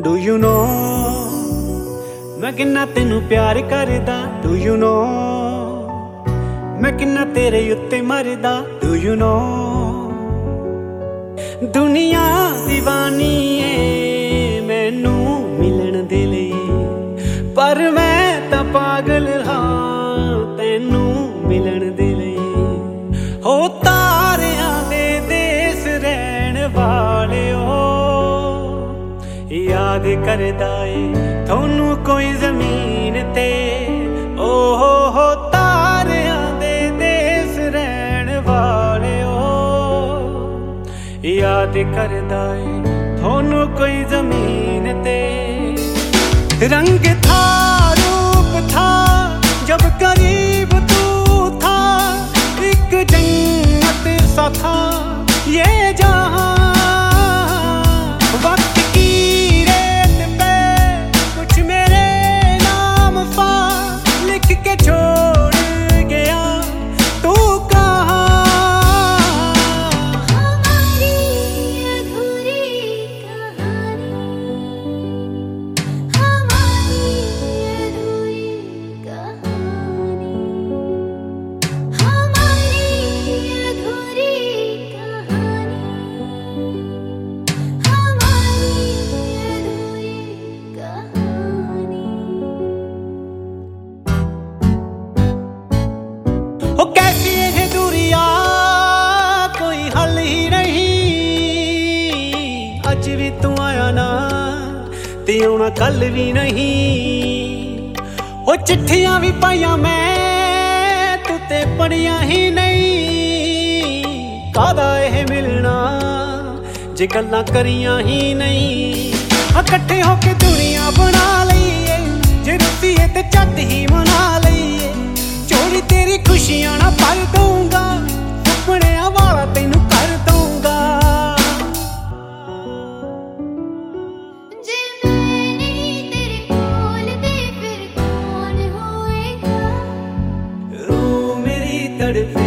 Do you know मैं किन्ना तेनू प्यार करदा। डू यू नो मैं किन्ना तेरे उत्ते मरदा। डू यू नो दुनिया दीवानी है मैनू मिलन दे लई, पर मैं तां पागल हां तैनू मिलन दे लई। हो तारियां दे देस रहण वालिओ याद करदा ए थोनू कोई जमीन ते। ओ हो तारियां दे देस रहण वालिओ याद करदा ए थोनू कोई जमीन ते। रंग था रूप था जब करीब तू था, एक जन्नत सा था ये जहां। वक्त की रेत पे कुछ मेरे नाम सा लिख के छोड़ गया तू कहाँ। हमारी अधूरी कहानी, हमारी अधूरी कहानी, हमारी अधूरी कहानी, हमारी अधूरी कहानी। ओ कैसी है दूरिया कोई हल ही नहीं, अज भी तू आया ना ते आउणा कल भी नहीं। ओ चिट्ठियां भी पाइयां मैं तू ते पढ़ियां ही नहीं। कादा एह मिलना जे गल्लां करियां ही नहीं। इकट्ठे होके दुनिया बना लईए, जे रुसीए ते झट ही मना लईए। चोरी तेरी खुशियां ना भर दूंगा, सुपनियां वाला तैनू कर दूंगा। जे मैं नहीं तेरे कोल ते फिर कौन होएगा। रूह मेरी तड़पे